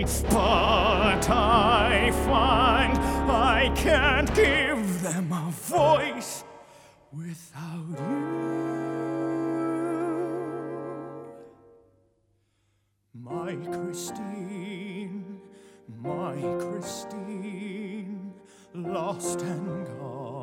but I find I can't give them a voice without you. My Christine, lost and gone.